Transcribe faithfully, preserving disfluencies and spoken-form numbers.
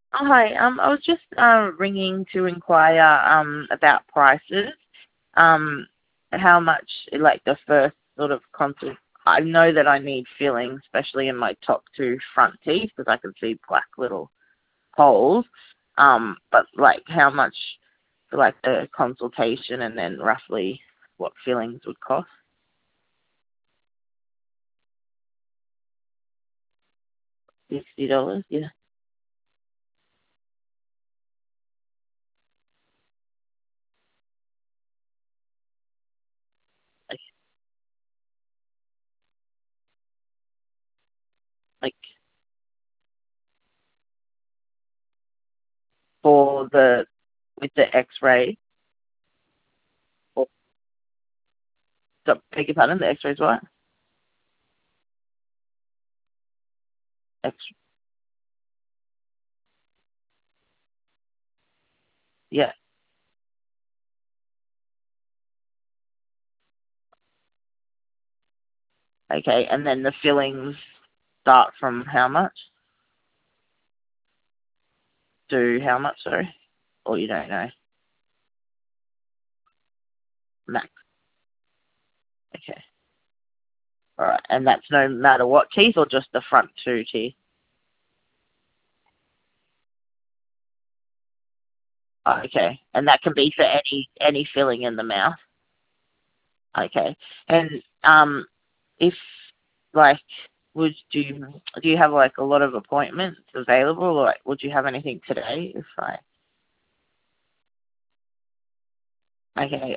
Oh, hi. Um, I was just uh, ringing to inquire um about prices. Um, how much, like the first sort of consult. I know that I need filling, especially in my top two front teeth, because I can see black little holes. Um, but like how much for like the consultation, and then roughly what fillings would cost? Sixty dollars. Yeah. Like, like for the with the X-ray. Or, so, beg your pardon. The X-rays what? X. Yeah. Okay, and then the fillings start from how much to how much, sorry? Or you don't know? Max. Okay. All right. And that's no matter what teeth, or just the front two teeth? Oh, okay. And that can be for any any filling in the mouth? Okay. And um, if, like, would do you do you have like a lot of appointments available, or like, would you have anything today if I... Okay.